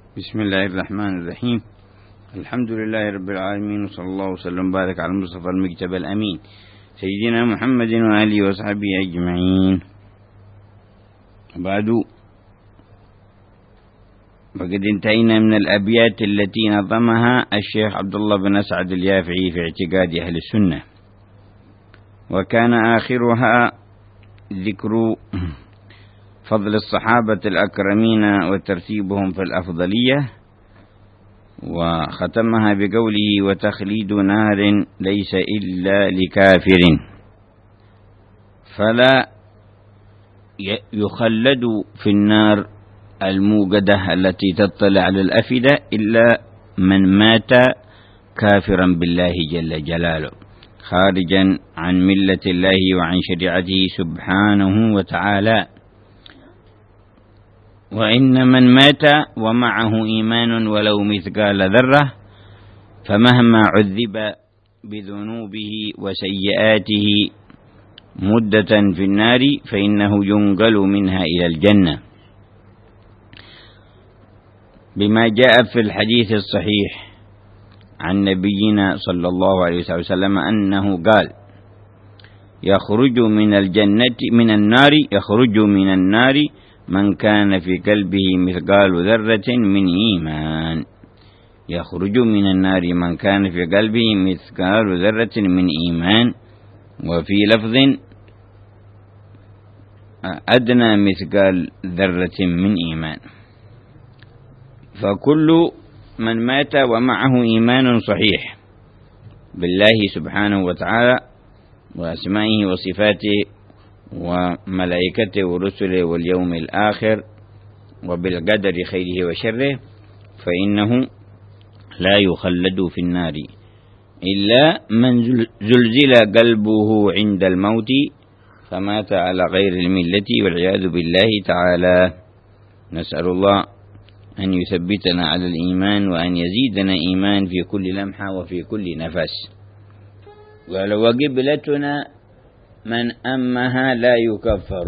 بسم الله الرحمن الرحيم. الحمد لله رب العالمين، وصلى الله وسلم وبارك على المصطفى المجتبى الأمين سيدنا محمد وآله وصحبه أجمعين. بعد، فقد انتهينا من الأبيات التي نظمها الشيخ عبد الله بن أسعد اليافعي في اعتقاد أهل السنة، وكان آخرها ذكر فضل الصحابة الأكرمين وترتيبهم في الأفضلية، وختمها بقوله: وتخليد نار ليس إلا لكافر، فلا يخلد في النار الموقدة التي تطلع على الأفئدة إلا من مات كافرا بالله جل جلاله، خارجا عن ملة الله وعن شريعته سبحانه وتعالى. وإن من مات ومعه إيمان ولو مثقال ذرة، فمهما عذب بذنوبه وسيئاته مدة في النار فإنه ينقل منها إلى الجنة، بما جاء في الحديث الصحيح عن نبينا صلى الله عليه وسلم أنه قال: يخرج من النار من كان في قلبه مثقال ذرة من إيمان. يخرج من النار من كان في قلبه مثقال ذرة من إيمان، وفي لفظ أدنى مثقال ذرة من إيمان. فكل من مات ومعه إيمان صحيح بالله سبحانه وتعالى وأسمائه وصفاته وملائكته ورسله واليوم الآخر وبالقدر خيره وشره، فإنه لا يخلد في النار إلا من زلزل قلبه عند الموت فمات على غير الملة والعياذ بالله تعالى. نسأل الله أن يثبتنا على الإيمان وأن يزيدنا إيمان في كل لمحة وفي كل نفس. وقبلتنا من أمها لا يكفر،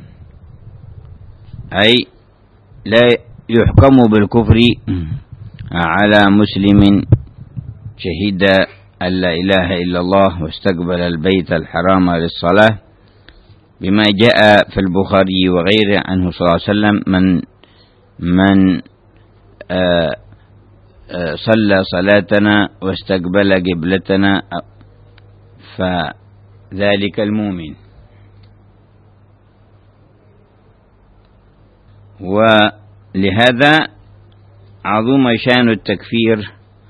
أي لا يحكم بالكفر على مسلم شهد أن لا إله إلا الله واستقبل البيت الحرام للصلاة، بما جاء في البخاري وغيره عنه صلى الله عليه وسلم: من صلى صلاتنا واستقبل قبلتنا فذلك المؤمن. ولهذا عظم شان التكفير،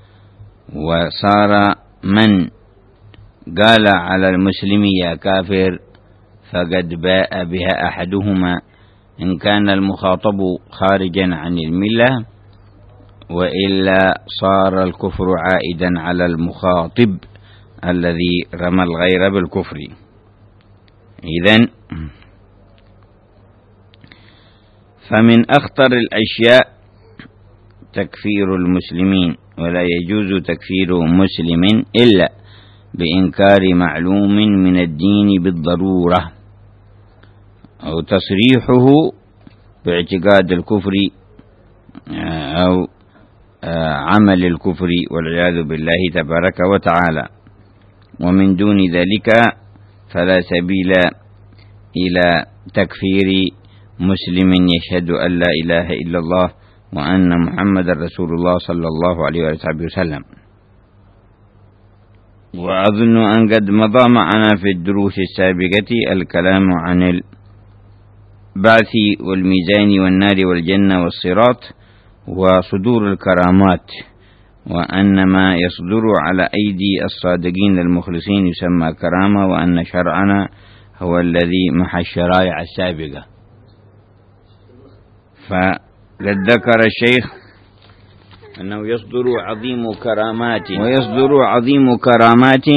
وصار من قال على المسلم يا كافر فقد باء بها أحدهما، إن كان المخاطب خارجا عن الملة، وإلا صار الكفر عائدا على المخاطب الذي رمى الغير بالكفر. إذن فمن أخطر الأشياء تكفير المسلمين، ولا يجوز تكفير مسلم إلا بإنكار معلوم من الدين بالضرورة، أو تصريحه باعتقاد الكفر أو عمل الكفر والعياذ بالله تبارك وتعالى. ومن دون ذلك فلا سبيل إلى تكفير مسلم يشهد أن لا إله إلا الله وأن محمد رسول الله صلى الله عليه وسلم. وأظن أن قد مضى معنا في الدروس السابقة الكلام عن البعث والميزان والنار والجنة والصراط وصدور الكرامات، وأن ما يصدر على أيدي الصادقين المخلصين يسمى كرامة، وأن شرعنا هو الذي محى الشرائع السابقة. فقد ذكر الشيخ أنه يصدر عظيم كرامات،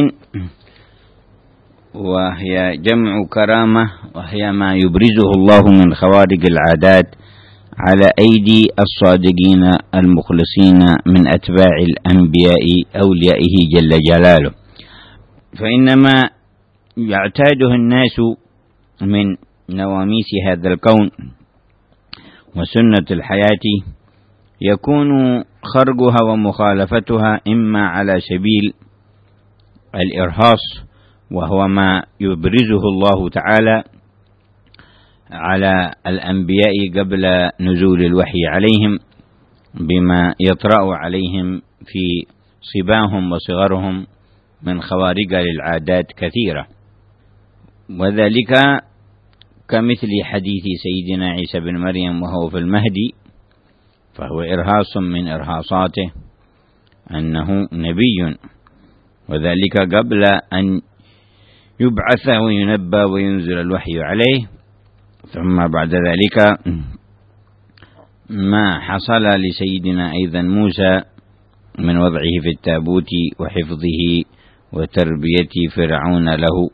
وهي جمع كرامة، وهي ما يبرزه الله من خوارق العادات على أيدي الصادقين المخلصين من أتباع الأنبياء أوليائه جل جلاله. فإنما يعتاده الناس من نواميس هذا الكون وسنة الحياة يكون خرقها ومخالفتها إما على سبيل الإرهاص، وهو ما يبرزه الله تعالى على الأنبياء قبل نزول الوحي عليهم بما يطرأ عليهم في صباهم وصغرهم من خوارق للعادات كثيرة، وذلك كمثل حديث سيدنا عيسى بن مريم وهو في المهدي، فهو إرهاص من إرهاصاته أنه نبي، وذلك قبل أن يبعث وينبى وينزل الوحي عليه. ثم بعد ذلك ما حصل لسيدنا أيضا موسى من وضعه في التابوت وحفظه وتربية فرعون له،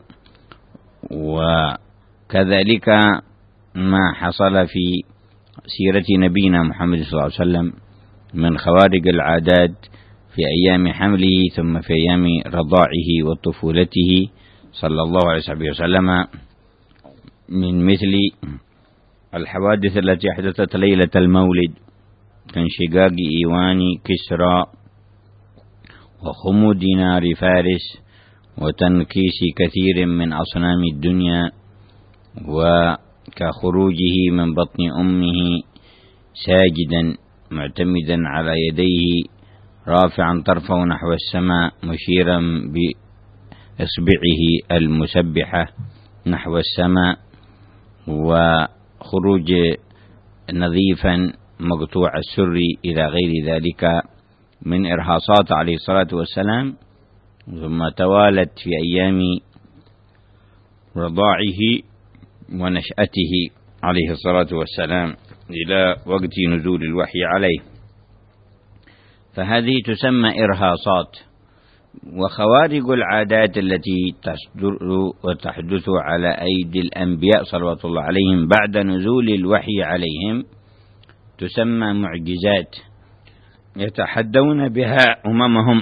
وكذلك ما حصل في سيرة نبينا محمد صلى الله عليه وسلم من خوارق العادات في أيام حمله ثم في أيام رضاعه وطفولته صلى الله عليه وسلم، من مثل الحوادث التي حدثت ليلة المولد كانشقاق إيوان كسرى وخمود نار فارس وتنكيس كثير من أصنام الدنيا، وكخروجه من بطن أمه ساجدا معتمدا على يديه رافعا طرفه نحو السماء مشيرا بإصبعه المسبحة نحو السماء، وخروج نظيفا مقطوع السر إلى غير ذلك من إرهاصات عليه الصلاة والسلام. ثم توالت في أيام رضاعه ونشأته عليه الصلاة والسلام إلى وقت نزول الوحي عليه، فهذه تسمى إرهاصات. وخوارق العادات التي تصدر وتحدث على أيدي الأنبياء صلوات الله عليهم بعد نزول الوحي عليهم تسمى معجزات، يتحدون بها أممهم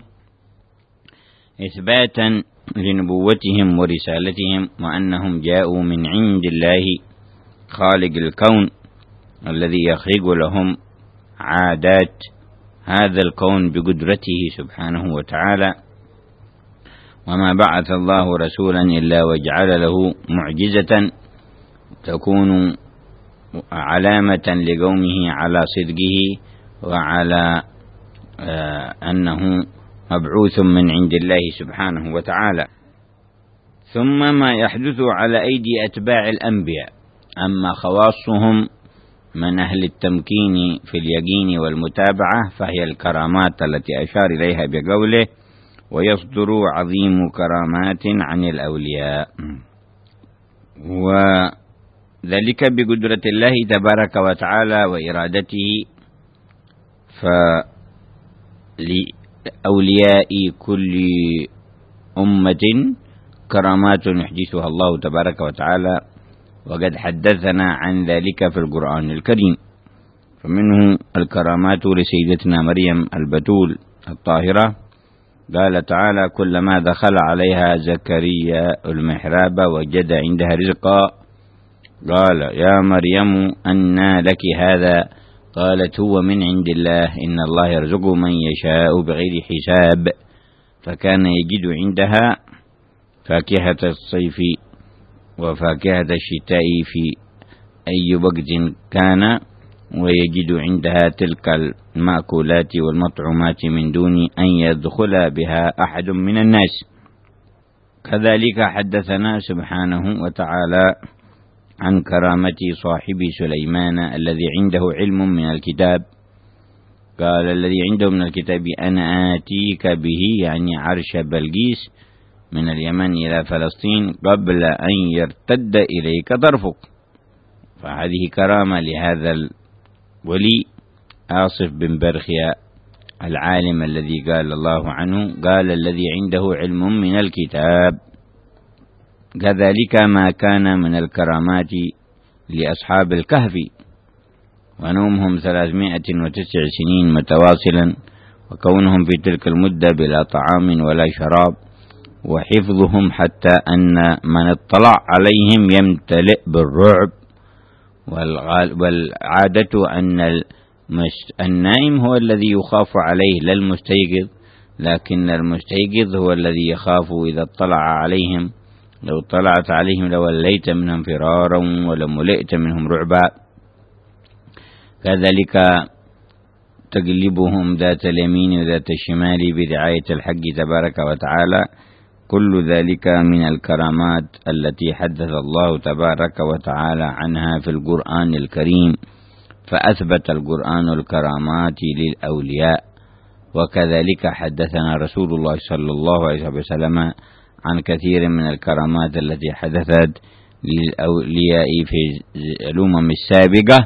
إثباتا لنبوتهم ورسالتهم، وأنهم جاءوا من عند الله خالق الكون الذي يخرج لهم عادات هذا الكون بقدرته سبحانه وتعالى. وما بعث الله رسولا إلا وجعل له معجزة تكون علامة لقومه على صدقه وعلى أنه مبعوث من عند الله سبحانه وتعالى. ثم ما يحدث على أيدي أتباع الأنبياء، أما خواصهم من أهل التمكين في اليقين والمتابعة فهي الكرامات التي أشار إليها بقوله ويصدر عظيم كرامات عن الأولياء، وذلك بقدرة الله تبارك وتعالى وإرادته. فلأولياء كل أمة كرامات يحدثها الله تبارك وتعالى، وقد حدثنا عن ذلك في القرآن الكريم. فمنه الكرامات لسيدتنا مريم البتول الطاهرة، قال تعالى كلما دخل عليها زكريا المحراب وجد عندها رزقا قال يا مريم أنى لك هذا، قالت هو من عند الله إن الله يرزق من يشاء بغير حساب. فكان يجد عندها فاكهة الصيف وفاكهة الشتاء في أي وقت كان، ويجد عندها تلك المأكولات والمطعومات من دون أن يدخل بها أحد من الناس. كذلك حدثنا سبحانه وتعالى عن كرامة صاحب سليمان الذي عنده علم من الكتاب، قال الذي عنده من الكتاب أنا آتيك به، يعني عرش بلقيس من اليمن إلى فلسطين قبل أن يرتد إليك طرفك. فهذه كرامة لهذا الولي آصف بن برخيا العالم الذي قال الله عنه قال الذي عنده علم من الكتاب. كذلك ما كان من الكرامات لأصحاب الكهف ونومهم 309 سنين متواصلا، وكونهم في تلك المدة بلا طعام ولا شراب، وحفظهم حتى أن من اطلع عليهم يمتلئ بالرعب. والعادة أن النائم هو الذي يخاف عليه لا المستيقظ، لكن المستيقظ هو الذي يخاف إذا اطلع عليهم. لو اطلعت عليهم لوليت منهم فرارا ولملئت منهم رعبا. كذلك تقلبهم ذات اليمين وذات الشمال برعاية الحق تبارك وتعالى. كل ذلك من الكرامات التي حدث الله تبارك وتعالى عنها في القرآن الكريم، فأثبت القرآن الكرامات للأولياء. وكذلك حدثنا رسول الله صلى الله عليه وسلم عن كثير من الكرامات التي حدثت للأولياء في الأمم السابقة،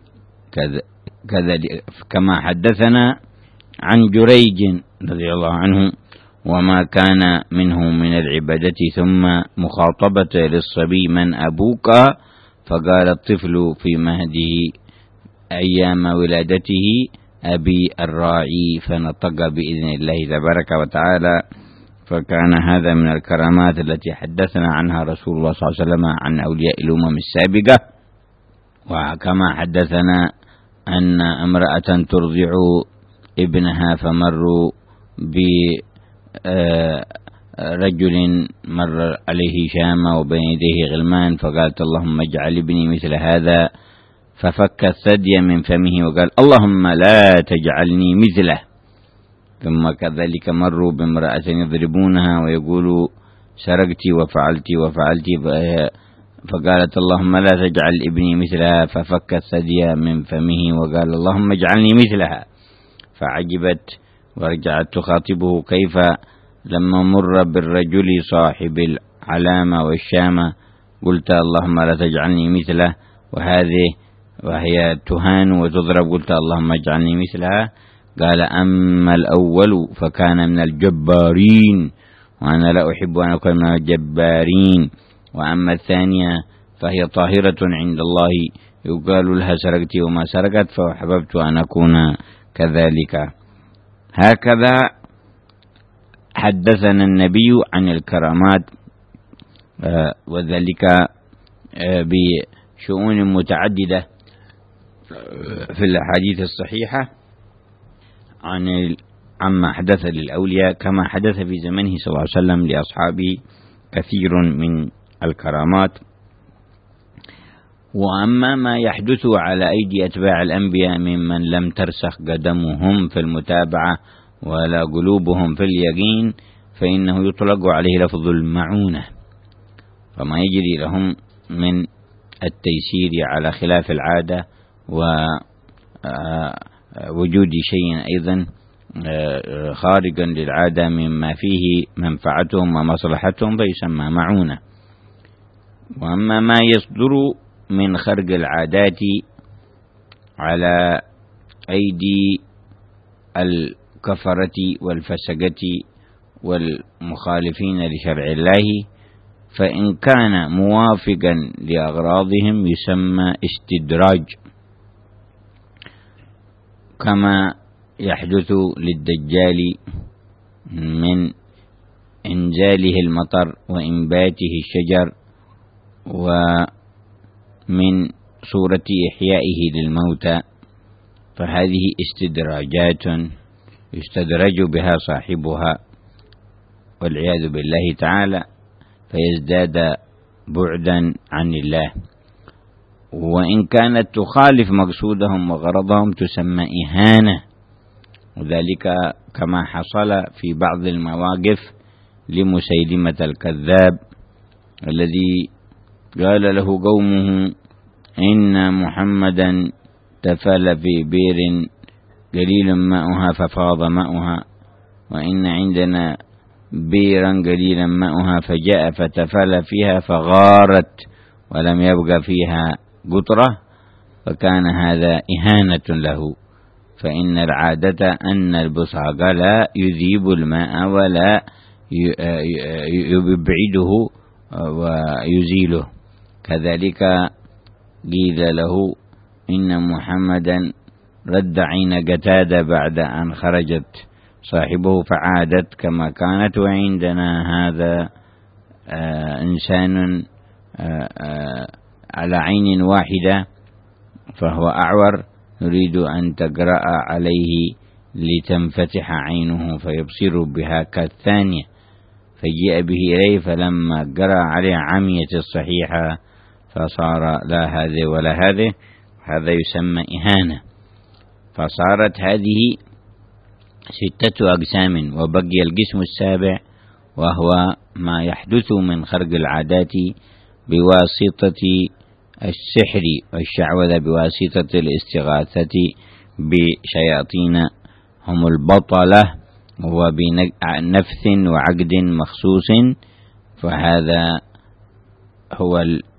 كذلك كما حدثنا عن جريج رضي الله عنه وما كان منه من العبادة، ثم مخاطبة للصبي من أبوك، فقال الطفل في مهده أيام ولادته أبي الراعي، فنطق بإذن الله تبارك وتعالى. فكان هذا من الكرامات التي حدثنا عنها رسول الله صلى الله عليه وسلم عن أولياء الأمم السابقة. وكما حدثنا أن امرأة ترضع ابنها فمروا برجل مر عليه شامة وبين يديه غلمان، فقالت اللهم اجعل ابني مثل هذا، ففك الثدي من فمه وقال اللهم لا تجعلني مثله. ثم كذلك مروا بامرأة يضربونها ويقولوا سرقت وفعلت فقالت اللهم لا تجعل ابني مثلها، ففك الثدي من فمه وقال اللهم اجعلني مثلها. فعجبت ورجعت تخاطبه كيف لما مر بالرجل صاحب العلامة والشامة قلت اللهم لا تجعلني مثله، وهي تهان وتضرب قلت اللهم اجعلني مثلها. قال أما الأول فكان من الجبارين وأنا لا أحب أن أكون من الجبارين، وأما الثانية فهي طاهرة عند الله يقال لها سرقت وما سرقت، فحببت أن أكون كذلك. هكذا حدثنا النبي عن الكرامات، وذلك بشؤون متعددة في الأحاديث الصحيحة عما حدث للأولياء، كما حدث في زمنه صلى الله عليه وسلم لأصحابه كثير من الكرامات. وأما ما يحدث على أيدي أتباع الأنبياء ممن لم ترسخ قدمهم في المتابعة ولا قلوبهم في اليقين، فإنه يطلق عليه لفظ المعونة، فما يجري لهم من التيسير على خلاف العادة ووجود شيء أيضا خارجا للعادة مما فيه منفعتهم ومصلحتهم فيسمى معونة. وأما ما يصدر من خرق العادات على أيدي الكفرة والفسقة والمخالفين لشرع الله، فإن كان موافقا لأغراضهم يسمى استدراج، كما يحدث للدجال من إنزاله المطر وإنباته الشجر، ومن صورة إحيائه للموتى، فهذه استدراجات يستدرج بها صاحبها والعياذ بالله تعالى، فيزداد بعدا عن الله. وإن كانت تخالف مقصودهم وغرضهم تسمى إهانة، وذلك كما حصل في بعض المواقف لمسيلمة الكذاب الذي قال له قومه إن محمدا تفل في بئر قليل ماؤها ففاض ماؤها، وإن عندنا بئرا قليلا ماؤها فجاء فتفل فيها فغارت ولم يبق فيها قطرة، فكان هذا إهانة له. فإن العادة أن البصاق لا يذيب الماء ولا يبعده ويزيله. كذلك قيل له إن محمدا رد عين قتادة بعد أن خرجت صاحبه فعادت كما كانت، وعندنا هذا إنسان على عين واحدة فهو أعور، يريد أن تقرأ عليه لتنفتح عينه فيبصر بها كالثانية، فجيء به إليه فلما قرأ عليه عميت الصحيحة فصار لا هذه ولا هذه، هذا يسمى إهانة. فصارت هذه 6 أقسام، وبقي القسم السابع وهو ما يحدث من خرق العادات بواسطة السحر والشعوذة، بواسطة الاستغاثة بشياطين هم البطلة، وبنفث وعقد مخصوص، فهذا هو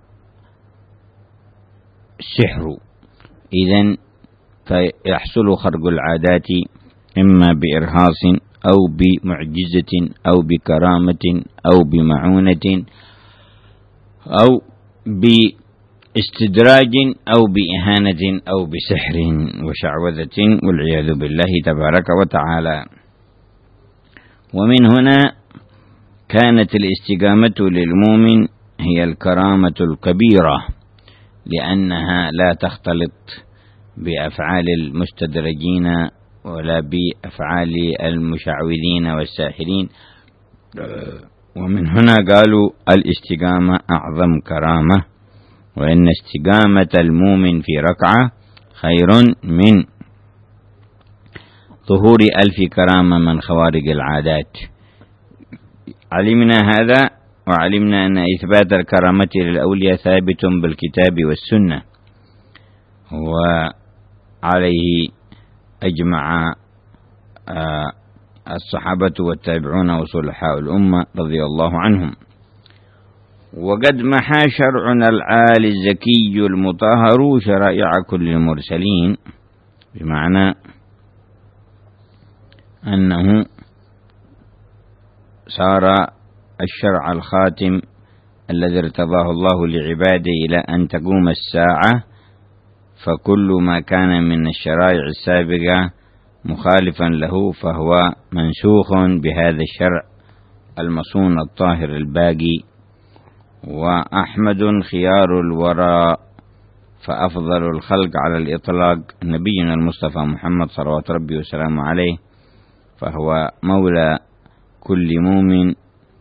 السحر. إذن فيحصل خرق العادات إما بإرهاص أو بمعجزة أو بكرامة أو بمعونة أو باستدراج أو بإهانة أو بسحر وشعوذة والعياذ بالله تبارك وتعالى. ومن هنا كانت الاستقامة للمؤمن هي الكرامة الكبيرة، لأنها لا تختلط بأفعال المستدرجين ولا بأفعال المشعوذين والساحرين. ومن هنا قالوا الاستقامة أعظم كرامة، وإن استقامة المؤمن في ركعة خير من ظهور 1000 كرامة من خوارق العادات. علمنا هذا، وعلمنا أن إثبات الكرامة للأولياء ثابت بالكتاب والسنة، وعليه أجمع الصحابة والتابعون وصلحاء الأمة رضي الله عنهم. وقد محى شرعنا العالي الزكي المطهر شرائع كل المرسلين، بمعنى أنه صار الشرع الخاتم الذي ارتضاه الله لعباده إلى أن تقوم الساعة، فكل ما كان من الشرائع السابقة مخالفا له فهو منسوخ بهذا الشرع المصون الطاهر الباقي. وأحمد خيار الورى فأفضل الخلق على الإطلاق نبينا المصطفى محمد صلوات ربي وسلامه عليه، فهو مولى كل مؤمن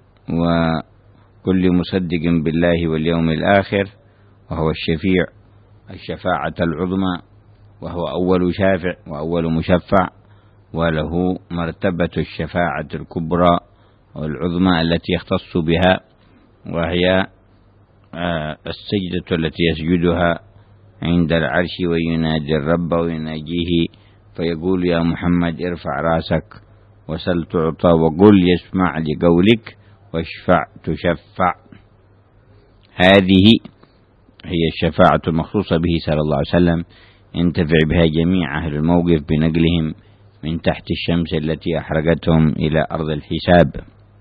وكل مصدق بالله واليوم الآخر، وهو الشفيع الشفاعة العظمى، وهو أول شافع وأول مشفع، وله مرتبة الشفاعة الكبرى والعظمى التي يختص بها، وهي السجدة التي يسجدها عند العرش وينادي الرب ويناجيه فيقول يا محمد ارفع راسك وسل تعطى وقل يسمع لقولك واشفع تشفع. هذه هي الشفاعة المخصوصة به صلى الله عليه وسلم، ينتفع بها جميع أهل الموقف بنقلهم من تحت الشمس التي أحرقتهم إلى أرض الحساب.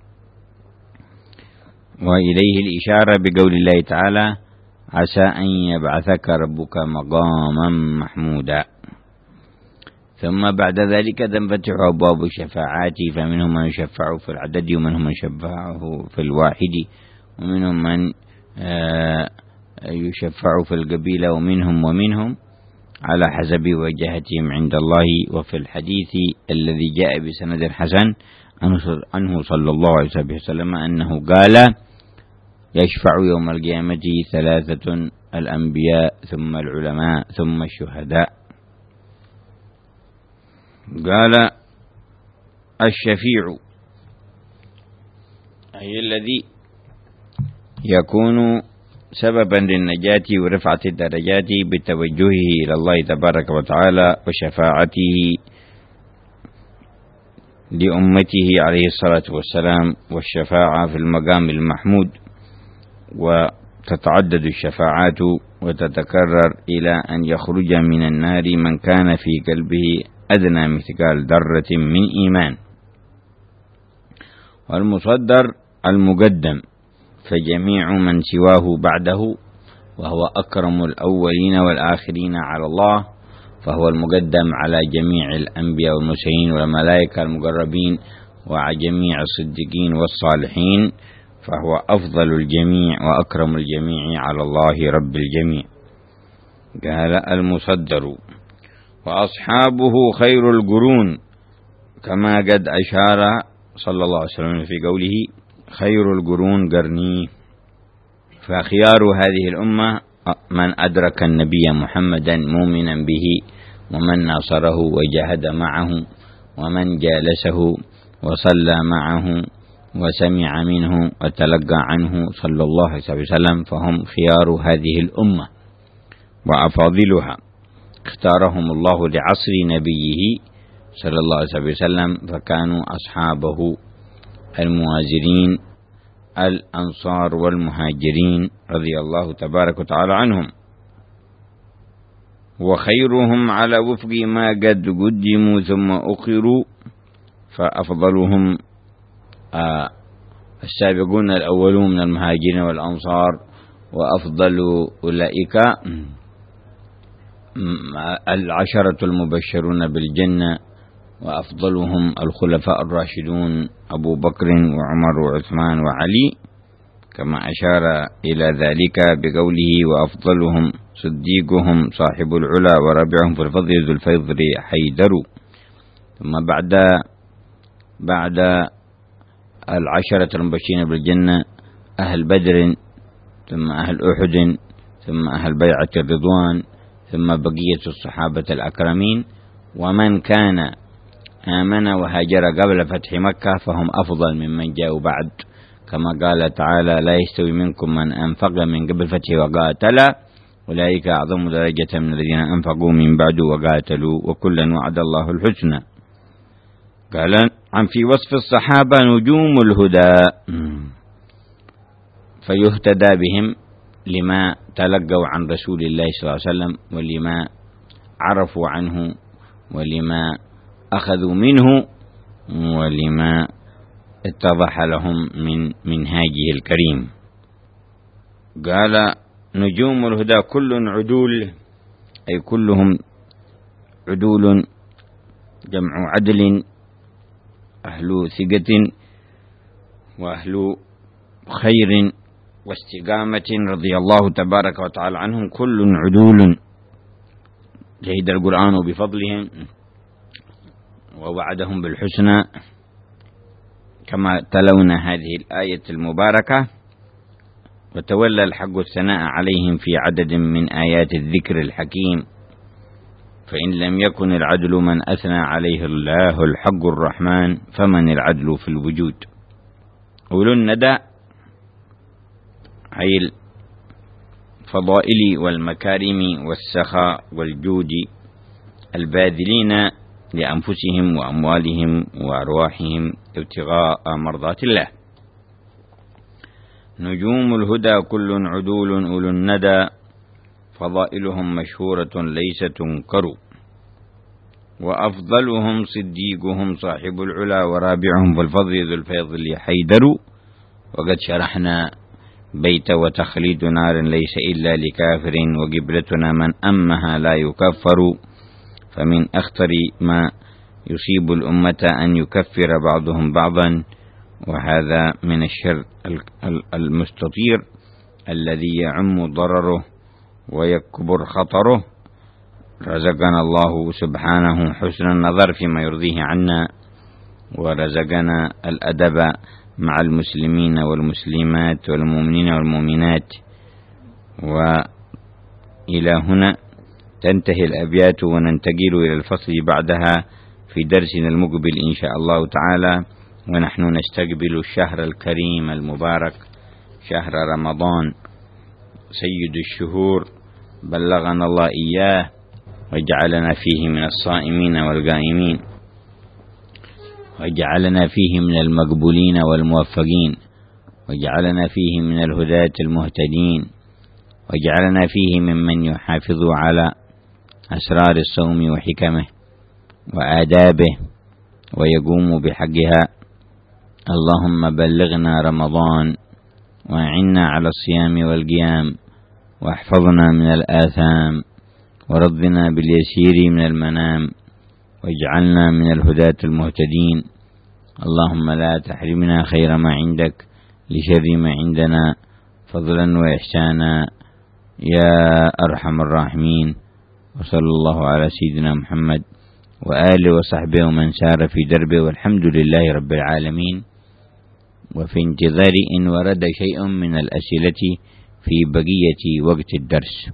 وإليه الإشارة بقول الله تعالى عسى أن يبعثك ربك مقاما محمودا. ثم بعد ذلك تنفتح أبواب الشفاعات، فمنهم من يشفع في العدد، ومنهم من يشفعه في الواحد، ومنهم من يشفع في القبيلة، ومنهم على حسب وجهتهم عند الله. وفي الحديث الذي جاء بسند حسن عنه صلى الله عليه وسلم أنه قال يشفع يوم القيامة 3: الأنبياء ثم العلماء ثم الشهداء. قال الشفيع أي الذي يكون سببا للنجاة ورفعة الدرجات بتوجهه إلى الله تبارك وتعالى وشفاعته لأمته عليه الصلاة والسلام، والشفاعة في المقام المحمود. وتتعدد الشفاعات وتتكرر إلى أن يخرج من النار من كان في قلبه أدنى مثقال ذرة من إيمان. والمصدر المقدم، فجميع من سواه بعده، وهو أكرم الأولين والآخرين على الله، فهو المقدم على جميع الأنبياء والمرسلين والملائكة المقربين وعلى جميع الصديقين والصالحين، فهو أفضل الجميع وأكرم الجميع على الله رب الجميع. قال المصدر. وأصحابه خير القرون، كما قد أشار صلى الله عليه وسلم في قوله خير القرون قرني. فخيار هذه الأمة من أدرك النبي محمدا مؤمنا به، ومن ناصره وجاهد معه، ومن جالسه وصلى معه وسمع منه وتلقى عنه صلى الله عليه وسلم، فهم خيار هذه الأمة وأفاضلها. اختارهم الله لعصر نبيه صلى الله عليه وسلم، فكانوا أصحابه المهاجرين الأنصار والمهاجرين رضي الله تبارك وتعالى عنهم. وخيرهم على وفق ما قد قدموا ثم أخروا، فأفضلهم السابقون الأولون من المهاجرين والأنصار، وأفضل أولئك العشرة المبشرون بالجنة، وأفضلهم الخلفاء الراشدون أبو بكر وعمر وعثمان وعلي، كما أشار إلى ذلك بقوله وأفضلهم صديقهم صاحب العلا ورابعهم في الفضل ذو الفيض حيدر. ثم بعد العشرة المبشرين بالجنة أهل بدر، ثم أهل أحد، ثم أهل بيعة الرضوان، ثم بقية الصحابة الأكرمين، ومن كان آمن وهاجر قبل فتح مكة فهم أفضل ممن جاءوا بعد، كما قال تعالى لا يستوي منكم من أنفق من قبل فتح وقاتل أولئك أعظم درجة من الذين أنفقوا من بعد وقاتلوا وكلا وعد الله الحسنى. قال عن في وصف الصحابة نجوم الهدى، فيهتدى بهم لما تلقوا عن رسول الله صلى الله عليه وسلم، ولما عرفوا عنه، ولما أخذوا منه، ولما اتضح لهم من منهاجه الكريم. قال نجوم الهدى كل عدول، أي كلهم عدول، جمع عدل، أهل ثقة وأهل خير واستقامة رضي الله تبارك وتعالى عنهم، كل عدول شهد القرآن بفضلهم ووعدهم بالحسنى، كما تلون هذه الآية المباركة. وتولى الحق الثناء عليهم في عدد من آيات الذكر الحكيم، فإن لم يكن العدل من أثنى عليه الله الحق الرحمن، فمن العدل في الوجود. أولو الندى أي الفضائل والمكارم والسخاء والجود، الباذلين لأنفسهم وأموالهم وأرواحهم ابتغاء مرضات الله. نجوم الهدى كل عدول أولو الندى، فضائلهم مشهورة ليس تنكر، وأفضلهم صديقهم صاحب العلا ورابعهم بالفضل ذو الفيض حيدر. وقد شرحنا بيت وتخليد نار ليس إلا لكافر، وقبلتنا من أمها لا يكفر، فمن أخطر ما يصيب الأمة أن يكفر بعضهم بعضا، وهذا من الشر المستطير الذي يعم ضرره ويكبر خطره. رزقنا الله سبحانه حسن النظر فيما يرضيه عنا، ورزقنا الأدب مع المسلمين والمسلمات والمؤمنين والمؤمنات. وإلى هنا تنتهي الأبيات، وننتقل إلى الفصل بعدها في درسنا المقبل إن شاء الله تعالى، ونحن نستقبل الشهر الكريم المبارك، شهر رمضان سيد الشهور، بلغنا الله إياه وجعلنا فيه من الصائمين والقائمين، وجعلنا فيه من المقبولين والموفقين، وجعلنا فيه من الهداة المهتدين، وجعلنا فيه ممن يحافظ على أسرار الصوم وحكمه وآدابه ويقوم بحقها. اللهم بلغنا رمضان، وأعنا على الصيام والقيام، واحفظنا من الآثام، ورضنا باليسير من المنام، واجعلنا من الهداة المهتدين. اللهم لا تحرمنا خير ما عندك لشر ما عندنا، فضلا وإحسانا يا أرحم الراحمين. وصلى الله على سيدنا محمد وآله وصحبه ومن سار في دربه، والحمد لله رب العالمين. وفي انتظار إن ورد شيء من الأسئلة في بقية وقت الدرس.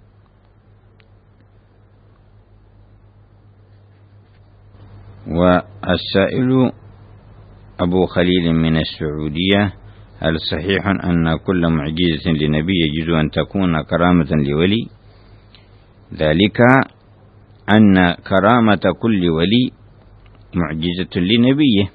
والسائل أبو خليل من السعودية: هل صحيح أن كل معجزة لنبي يجوز أن تكون كرامة لولي؟ ذلك أن كرامة كل ولي معجزة لنبيه،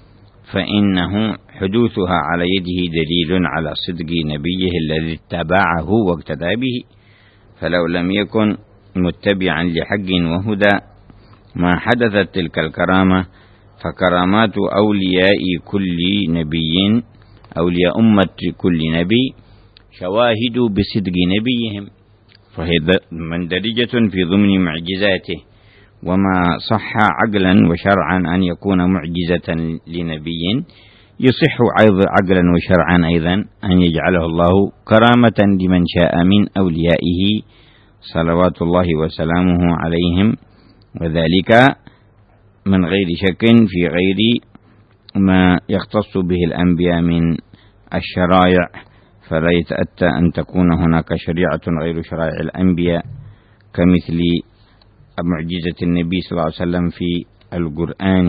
فإنه حدوثها على يده دليل على صدق نبيه الذي اتبعه واقتدى به، فلو لم يكن متبعا لحق وهدى ما حدثت تلك الكرامة. فكرامات أولياء كل نبي، أولياء أمة كل نبي، شواهد بصدق نبيهم، فهي مندرجة في ضمن معجزاته. وما صح عقلا وشرعا أن يكون معجزة لنبي، يصح عقلا وشرعا أيضا أن يجعله الله كرامة لمن شاء من أوليائه صلوات الله وسلامه عليهم، وذلك من غير شك في غير ما يختص به الأنبياء من الشرائع، فلا يتأتى أن تكون هناك شريعة غير شرائع الأنبياء، كمثل معجزة النبي صلى الله عليه وسلم في القرآن.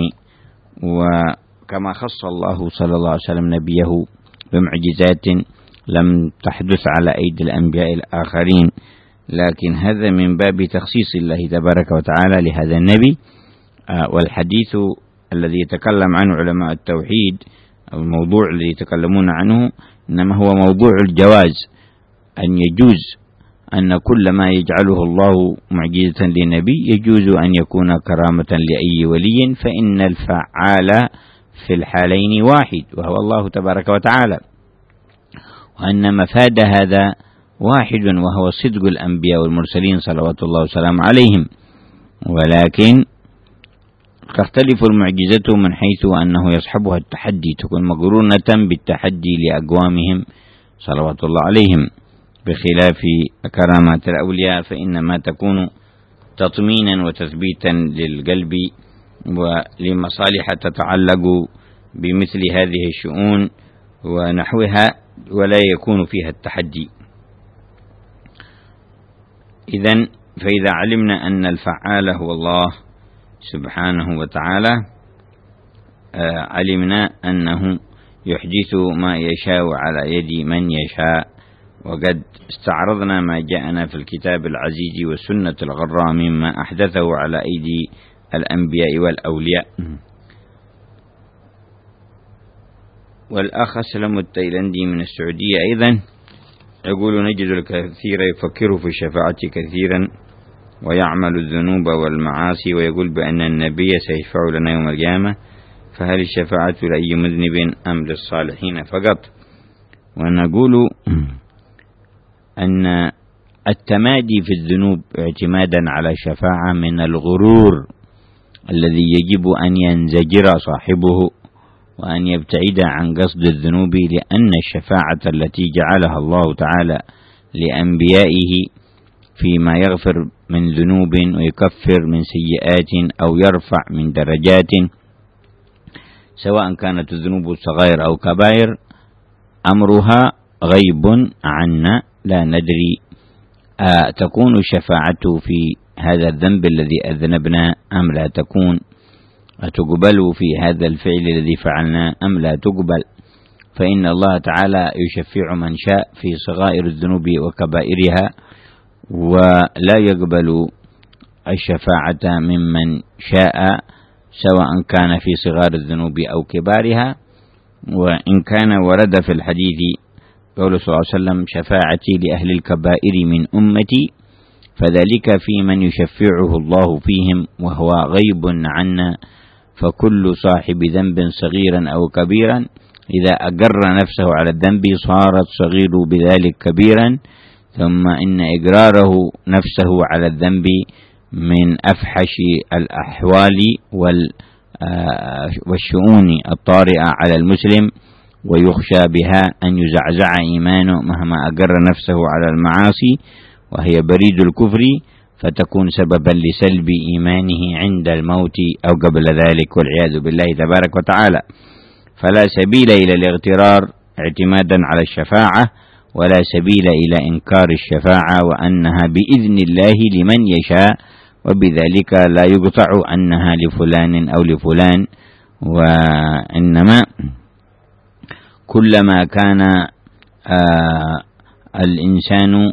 وكما خص الله صلى الله عليه وسلم نبيه بمعجزات لم تحدث على أيدي الأنبياء الآخرين، لكن هذا من باب تخصيص الله تبارك وتعالى لهذا النبي. والحديث الذي يتكلم عنه علماء التوحيد، أو الموضوع الذي يتكلمون عنه، إنما هو موضوع الجواز، أن يجوز أن كل ما يجعله الله معجزة لنبي يجوز أن يكون كرامة لأي ولي، فإن الفعال في الحالين واحد وهو الله تبارك وتعالى، وأن مفاد هذا واحد وهو صدق الأنبياء والمرسلين صلوات الله وسلامه عليهم. ولكن تختلف المعجزة من حيث أنه يصحبها التحدي، تكون مقرونة بالتحدي لأقوامهم صلوات الله عليهم، بخلاف كرامات الأولياء فإنما تكون تطمينا وتثبيتا للقلب ولمصالح تتعلق بمثل هذه الشؤون ونحوها، ولا يكون فيها التحدي. فإذا علمنا أن الفعال هو الله سبحانه وتعالى، علمنا أنه يحدث ما يشاء على يد من يشاء. وقد استعرضنا ما جاءنا في الكتاب العزيز والسنة الغراء مما أحدثه على أيدي الأنبياء والأولياء. والأخ سلم التايلندي من السعودية أيضا يقول: نجد الكثير يفكر في الشفاعة كثيرا ويعمل الذنوب والمعاصي، ويقول بأن النبي سيشفع لنا يوم القيامة، فهل الشفاعة لأي مذنب أم للصالحين فقط؟ ونقول أن التمادي في الذنوب اعتمادا على شفاعة من الغرور الذي يجب أن ينزجر صاحبه وأن يبتعد عن قصد الذنوب، لأن الشفاعة التي جعلها الله تعالى لأنبيائه فيما يغفر من ذنوب ويكفر من سيئات أو يرفع من درجات، سواء كانت الذنوب صغير أو كبائر، أمرها غيب عنا لا ندري تكون الشفاعة في هذا الذنب الذي أذنبنا أم لا تكون، أتقبل في هذا الفعل الذي فعلنا أم لا تقبل. فإن الله تعالى يشفع من شاء في صغائر الذنوب وكبائرها، ولا يقبل الشفاعة ممن شاء سواء كان في صغار الذنوب أو كبارها. وإن كان ورد في الحديث قول صلى الله عليه وسلم: شفاعتي لأهل الكبائر من أمتي، فذلك في من يشفعه الله فيهم وهو غيب عنا. فكل صاحب ذنب صغيرا أو كبيرا إذا أقر نفسه على الذنب صارت صغير بذلك كبيرا، ثم إن إقراره نفسه على الذنب من أفحش الأحوال والشؤون الطارئة على المسلم، ويخشى بها أن يزعزع إيمانه مهما أقر نفسه على المعاصي، وهي بريد الكفر. فتكون سببا لسلب إيمانه عند الموت أو قبل ذلك والعياذ بالله تبارك وتعالى. فلا سبيل إلى الاغترار اعتمادا على الشفاعة، ولا سبيل إلى إنكار الشفاعة وأنها بإذن الله لمن يشاء، وبذلك لا يقطع أنها لفلان أو لفلان. وإنما كلما كان الإنسان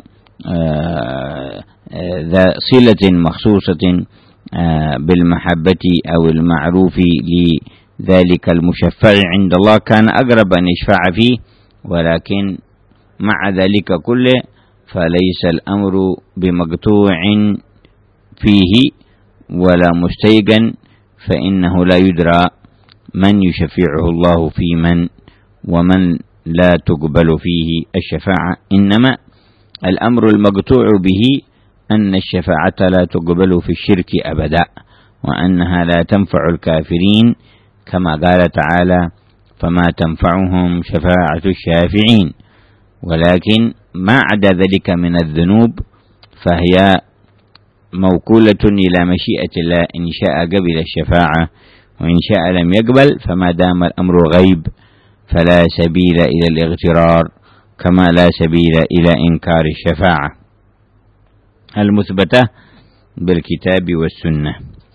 ذا صلة مخصوصة بالمحبة أو المعروف لذلك المشفع عند الله كان أقرب أن يشفع فيه، ولكن مع ذلك كله فليس الأمر بمقطوع فيه ولا مستيقن، فإنه لا يدرى من يشفعه الله في من ومن لا تقبل فيه الشفاعة. إنما الأمر المقطوع به أن الشفاعة لا تقبل في الشرك أبدا، وأنها لا تنفع الكافرين كما قال تعالى: فما تنفعهم شفاعة الشافعين. ولكن ما عدا ذلك من الذنوب فهي موكولة إلى مشيئة الله، إن شاء قبل الشفاعة وإن شاء لم يقبل، فما دام الأمر غيب فلا سبيل إلى الاغترار كما لا سبيل إلى إنكار الشفاعة المثبتة بالكتاب والسنة.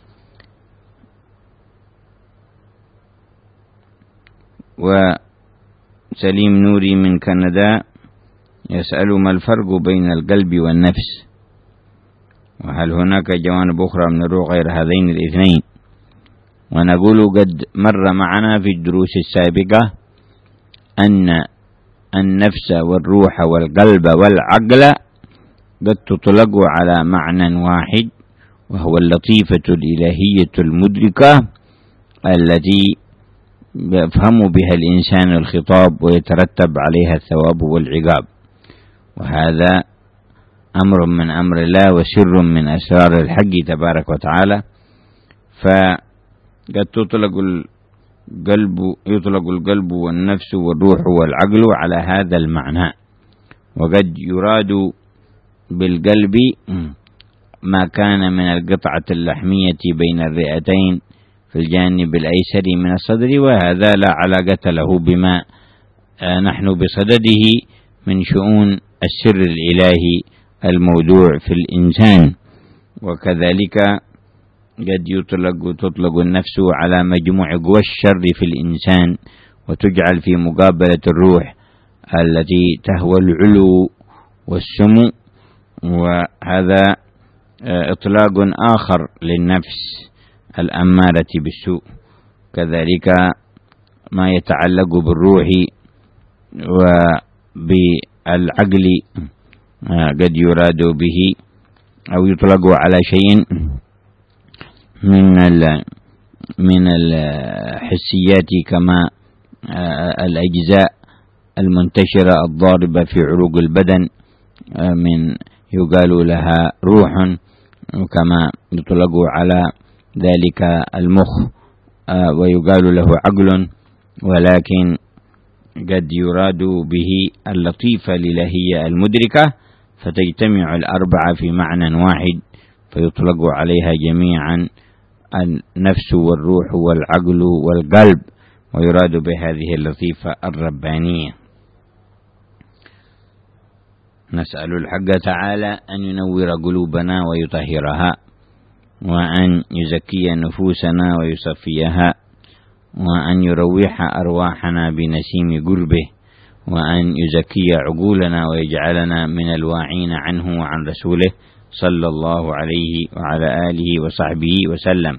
وسليم نوري من كندا يسأل: ما الفرق بين القلب والنفس؟ وهل هناك جوانب أخرى من الروح غير هذين الاثنين؟ ونقول قد مر معنا في الدروس السابقة أن النفس والروح والقلب والعقل قد تطلق على معنى واحد، وهو اللطيفة الإلهية المدركة التي يفهم بها الإنسان الخطاب ويترتب عليها الثواب والعقاب. وهذا أمر من أمر الله وسر من أسرار الحق تبارك وتعالى. فقد يطلق القلب والنفس والروح والعقل على هذا المعنى، وقد يراد بالقلب ما كان من القطعة اللحمية بين الرئتين في الجانب الأيسر من الصدر، وهذا لا علاقة له بما نحن بصدده من شؤون السر الإلهي المودوع في الإنسان. وكذلك قد تطلق النفس على مجموع قوى الشر في الإنسان، وتجعل في مقابلة الروح التي تهوى العلو والسمو، وهذا إطلاق آخر للنفس الأمارة بالسوء. كذلك ما يتعلق بالروح وبالعقل قد يراد به أو يطلق على شيء من الحسيات كما الأجزاء المنتشرة الضاربة في عروق البدن، من يقال لها روح، وكما يطلق على ذلك المخ ويقال له عقل، ولكن قد يراد به اللطيفة الإلهية المدركة، فتجتمع الأربعة في معنى واحد فيطلق عليها جميعا النفس والروح والعقل والقلب، ويراد بهذه اللطيفة الربانية. نسأل الحق تعالى أن ينور قلوبنا ويطهرها، وأن يزكي نفوسنا ويصفيها، وأن يروح أرواحنا بنسيم قربه، وأن يزكي عقولنا ويجعلنا من الواعين عنه وعن رسوله صلى الله عليه وعلى آله وصحبه وسلم.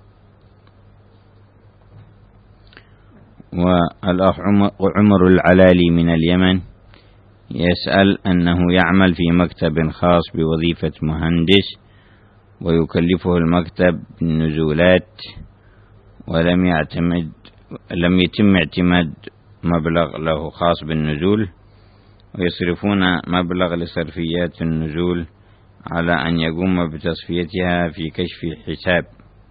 والأخ عمر العلالي من اليمن يسأل أنه يعمل في مكتب خاص بوظيفة مهندس، ويكلفه المكتب بالنزولات، ولم يتم اعتماد مبلغ له خاص بالنزول، ويصرفون مبلغ لصرفيات النزول على أن يقوم بتصفيتها في كشف حساب،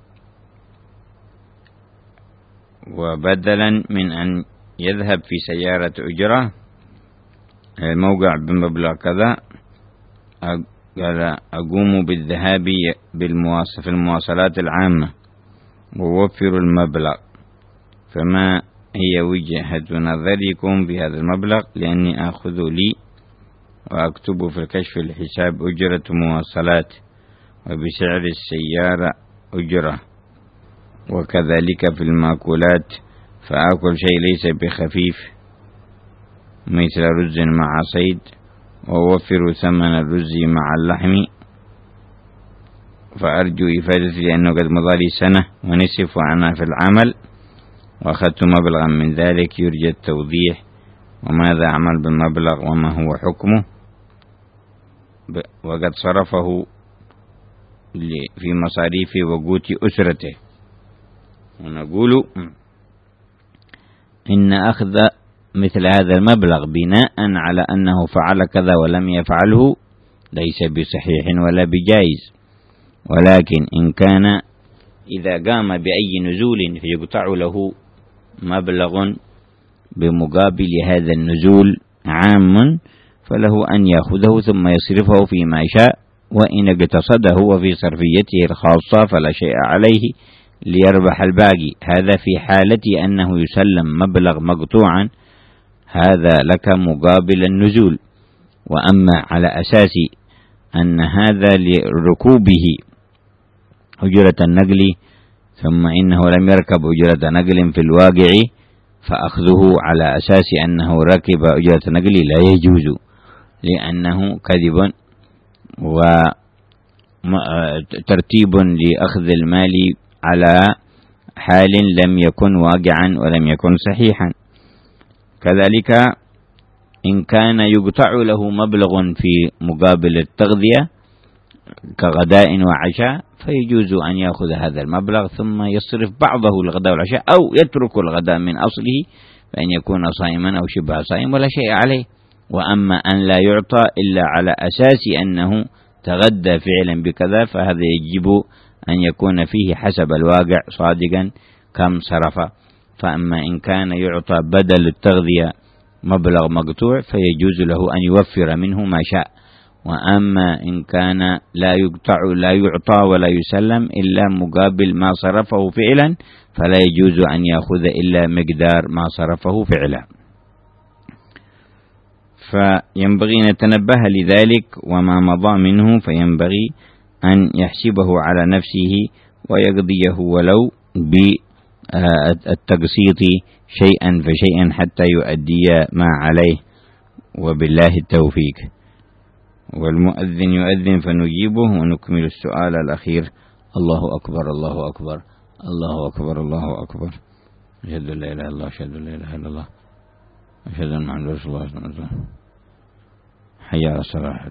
وبدلا من أن يذهب في سيارة أجرة الموقع بمبلغ كذا قال أقوم بالذهاب في المواصلات العامة ووفر المبلغ، فما هي وجهة نظركم في هذا المبلغ؟ لأني أخذ لي وأكتب في الكشف الحساب أجرة مواصلات، وبسعر السيارة أجرة، وكذلك في المأكولات، فأكل شيء ليس بخفيف مثل رز مع صيد، ووفر ثمن الرز مع اللحم، فأرجو إفادتي لأنه قد مضى لي سنة ونصف وأنا في العمل وأخذت مبلغا من ذلك، يرجى التوضيح، وماذا أعمل بالمبلغ وما هو حكمه؟ وقد صرفه في مصاريف وقوت أسرته. ونقول إن أخذ مثل هذا المبلغ بناء على أنه فعل كذا ولم يفعله ليس بصحيح ولا بجائز، ولكن إن كان إذا قام بأي نزول فيقطع له مبلغ بمقابل هذا النزول عام، فله أن يأخذه ثم يصرفه فيما شاء، وإن اقتصده وفي صرفيته الخاصة فلا شيء عليه ليربح الباقي. هذا في حالة أنه يسلم مبلغ مقطوعا، هذا لك مقابل النزول. وأما على أساس أن هذا لركوبه أجرة النقل ثم إنه لم يركب أجرة نقل في الواقع، فأخذه على أساس أنه ركب أجرة نقل لا يجوز، لأنه كذب وترتيب لأخذ المال على حال لم يكن واقعا ولم يكن صحيحا. كذلك إن كان يقطع له مبلغ في مقابل التغذية كغداء وعشاء، فيجوز أن يأخذ هذا المبلغ ثم يصرف بعضه الغداء والعشاء، أو يترك الغداء من أصله فإن يكون صائما أو شبه صائم ولا شيء عليه. وأما أن لا يعطى إلا على أساس أنه تغدى فعلا بكذا، فهذا يجب أن يكون فيه حسب الواقع صادقا كم صرف. فأما إن كان يعطى بدل التغذية مبلغ مقطوع فيجوز له أن يوفر منه ما شاء. وأما إن كان لا يعطى ولا يسلم إلا مقابل ما صرفه فعلا، فلا يجوز أن يأخذ إلا مقدار ما صرفه فعلا. فينبغي أن يتنبه لذلك، وما مضى منه فينبغي أن يحسبه على نفسه ويقضيه ولو بالتقسيط شيئا فشيئا حتى يؤدي ما عليه، وبالله التوفيق. والمؤذن يؤذن فنجيبه ونكمل السؤال الأخير. الله أكبر الله أكبر الله أكبر الله أكبر، أشهد أن لا إله إلا الله أشهد أن لا إله إلا الله أشهد أن محمدا رسول الله صلى الله عليه وسلم. حي على الصلاة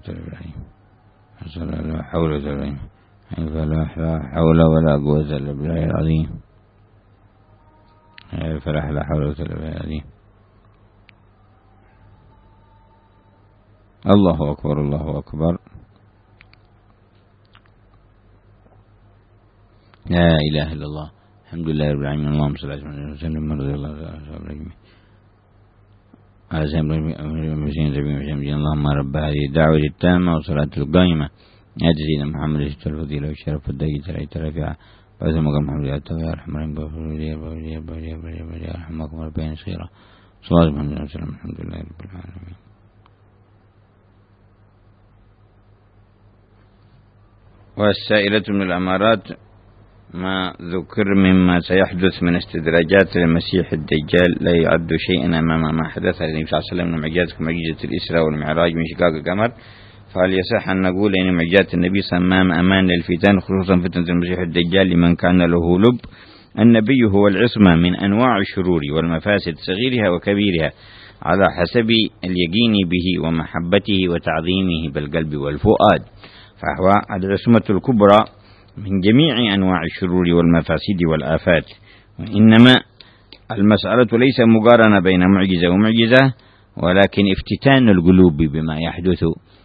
لا حول ولا قوة فلاح لا حول ولا قوة إلا بالله العظيم. فلاح لا حول ولا قوة إلا بالله العظيم. الله أكبر الله أكبر، لا إله إلا الله، الحمد لله رب العالمين، اللهم صل على سيدنا وسلم رضي الله عنه على سيدنا محمد. اللهم رب هذه الدعوة التامة والصلاة القائمة آت سيدنا محمد الفضيلة والشرف والدرجة الرفيعة بعد مقام محمد يا أرحم الراحمين يرحمكم ربنا صغيرا. صلى الله عليه وسلم. الحمد لله رب العالمين. والسائلة من الأمارات ما ذكر مما سيحدث من استدراجات للمسيح الدجال لا يعد شيئا أمام ما حدث للنبي صلى الله عليه وسلم من معجزات كمعجزة الإسراء والمعراج من شقاق القمر. فهل يصح أن نقول إن معجزات النبي صلى الله عليه وسلم أمان للفتن، خصوصا فتنة المسيح الدجال لمن كان له لب؟ النبي هو العصمة من أنواع الشرور والمفاسد صغيرها وكبيرها على حسب اليقين به ومحبته وتعظيمه بالقلب والفؤاد، فهو العصمة الكبرى من جميع أنواع الشرور والمفاسد والآفات. وإنما المسألة ليس مقارنة بين معجزة ومعجزة، ولكن افتتان القلوب بما يحدث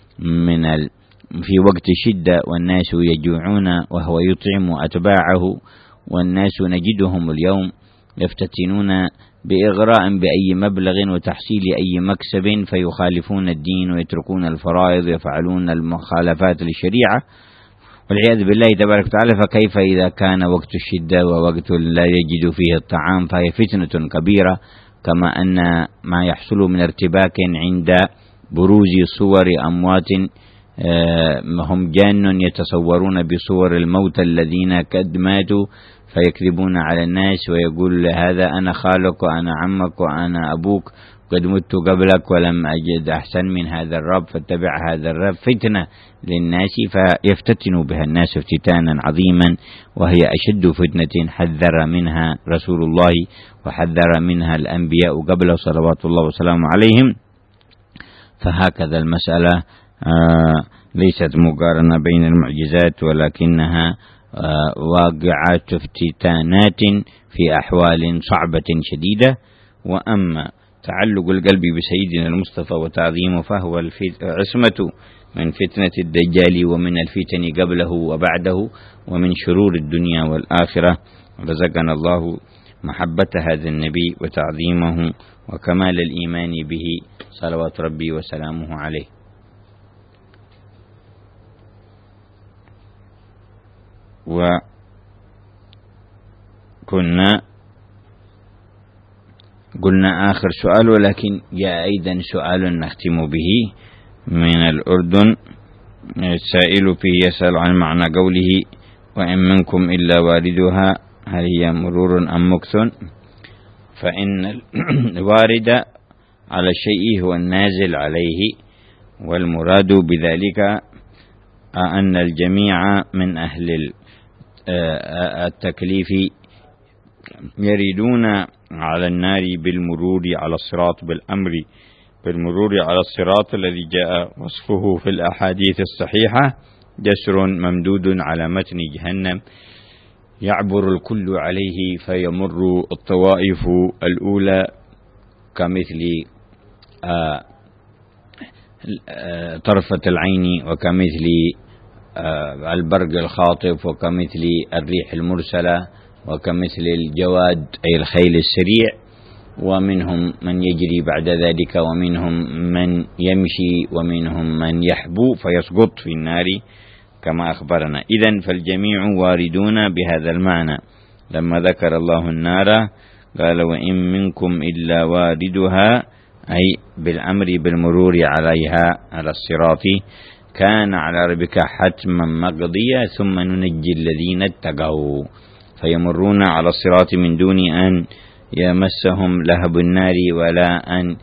في وقت الشدة، والناس يجوعون وهو يطعم أتباعه، والناس نجدهم اليوم يفتتنون بإغراء بأي مبلغ وتحصيل أي مكسب، فيخالفون الدين ويتركون الفرائض ويفعلون المخالفات للشريعة والعياذ بالله تبارك وتعالى. فكيف إذا كان وقت الشدة ووقت لا يجد فيه الطعام، فهي فتنة كبيرة، كما أن ما يحصل من ارتباك عند بروز صور أموات هم جان يتصورون بصور الموت الذين قد ماتوا، فيكذبون على الناس ويقول هذا أنا خالك وأنا عمك وأنا أبوك، قد مت قبلك ولم أجد أحسن من هذا الرب فاتبع هذا الرب. فتنة للناس فيفتتن بها الناس افتتانا عظيما، وهي أشد فتنة حذر منها رسول الله وحذر منها الأنبياء قبل صلوات الله وسلامه عليهم. فهكذا المسألة ليست مقارنة بين المعجزات، ولكنها واقعات افتتانات في أحوال صعبة شديدة. وأما تعلق القلب بسيدنا المصطفى وتعظيمه فهو العصمة من فتنة الدجال ومن الفتن قبله وبعده ومن شرور الدنيا والآخرة. رزقنا الله محبة هذا النبي وتعظيمه وكمال الإيمان به صلوات ربي وسلامه عليه. قلنا آخر سؤال، ولكن جاء أيضا سؤال نختم به من الأردن. السائل فيه يسأل عن معنى قوله وإن منكم إلا واردها، هل هي مرور أم مكث؟ فإن الوارد على الشيء هو النازل عليه، والمراد بذلك أن الجميع من أهل التكليف يريدون على النار بالمرور على الصراط، بالأمر بالمرور على الصراط الذي جاء وصفه في الأحاديث الصحيحة جسر ممدود على متن جهنم يعبر الكل عليه، فيمر الطوائف الأولى كمثل طرفة العين وكمثل البرق الخاطف وكمثل الريح المرسلة وكمثل الجواد أي الخيل السريع، ومنهم من يجري بعد ذلك ومنهم من يمشي ومنهم من يحبو فيسقط في النار كما أخبرنا. إذن فالجميع واردون بهذا المعنى. لما ذكر الله النار قال وإن منكم إلا واردها، أي بالأمر بالمرور عليها على الصراط، كان على ربك حتما مقضيا ثم ننجي الذين اتقوا، فيمرون على الصراط من دون أن يمسهم لهب النار ولا أن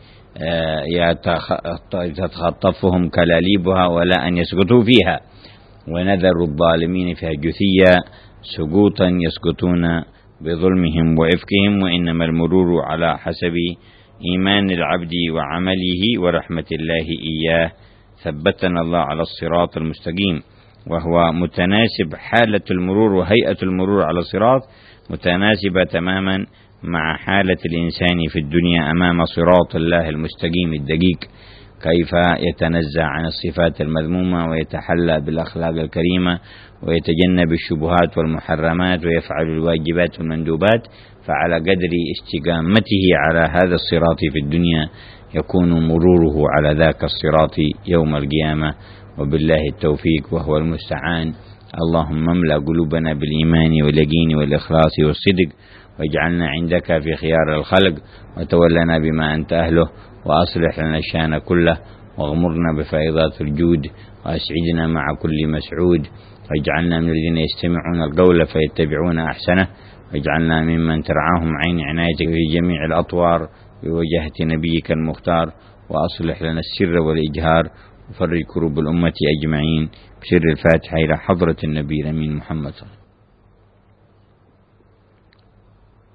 يتخطفهم كلاليبها ولا أن يسقطوا فيها، ونذر الظالمين فيها جثيا سقوطا يسقطون بظلمهم وإفكهم، وإنما المرور على حسب إيمان العبد وعمله ورحمة الله إياه. ثبتنا الله على الصراط المستقيم، وهو متناسب حالة المرور وهيئة المرور على الصراط متناسبة تماما مع حالة الإنسان في الدنيا أمام صراط الله المستقيم الدقيق، كيف يتنزه عن الصفات المذمومة ويتحلى بالأخلاق الكريمة ويتجنب الشبهات والمحرمات ويفعل الواجبات والمندوبات. فعلى قدر استقامته على هذا الصراط في الدنيا يكون مروره على ذاك الصراط يوم القيامة، وبالله التوفيق وهو المستعان. اللهم املأ قلوبنا بالإيمان واليقين والإخلاص والصدق، واجعلنا عندك في خيار الخلق، وتولنا بما أنت أهله، وأصلح لنا الشأن كله، واغمرنا بفيضات الجود، وأسعدنا مع كل مسعود، واجعلنا من الذين يستمعون القول فيتبعون أحسنه، واجعلنا ممن ترعاهم عين عنايتك في جميع الأطوار بوجهة نبيك المختار، وأصلح لنا السر والإجهار، وفرج كروب الأمة أجمعين بسر الفاتحة إلى حضرة النبي الأمين محمد صلى الله عليه وسلم.